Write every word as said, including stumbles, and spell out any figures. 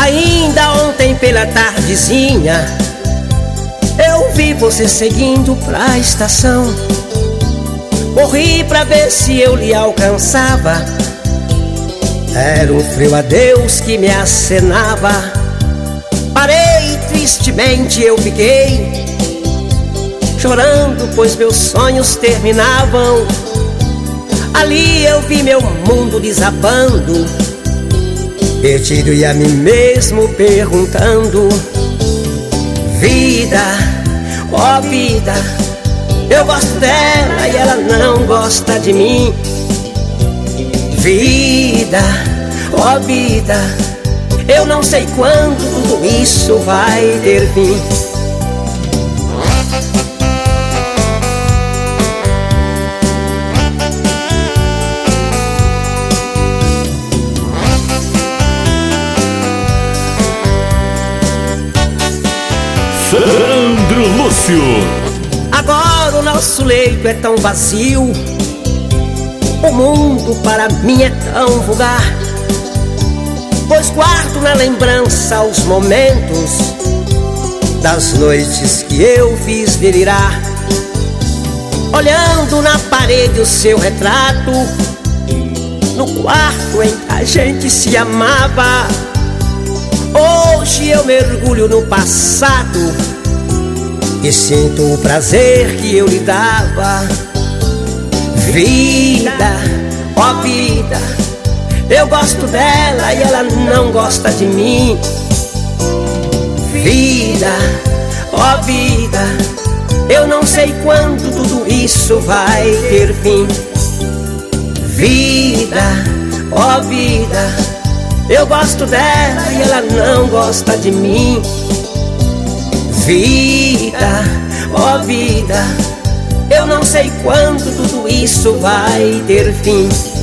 Ainda ontem pela tardezinha eu vi você seguindo pra estação. Corri pra ver se eu lhe alcançava. Era um frio adeus que me acenava. Parei, tristemente eu fiquei, chorando pois meus sonhos terminavam. Ali eu vi meu mundo desabando, perdido e a mim mesmo perguntando: vida, ó vida, eu gosto dela e ela não gosta de mim. Vida, ó vida, eu não sei quando tudo isso vai ter fim. Sandro Lúcio. Agora o nosso leito é tão vazio, o mundo para mim é tão vulgar, pois guardo na lembrança os momentos das noites que eu fiz delirar. Olhando na parede o seu retrato, no quarto em que a gente se amava. Hoje eu mergulho no passado e sinto o prazer que eu lhe dava. Vida, ó vida, eu gosto dela e ela não gosta de mim. Vida, ó vida, eu não sei quando tudo isso vai ter fim. Vida, ó vida, eu gosto dela e ela não gosta de mim. Vida, ó vida, eu não sei quando tudo isso vai ter fim.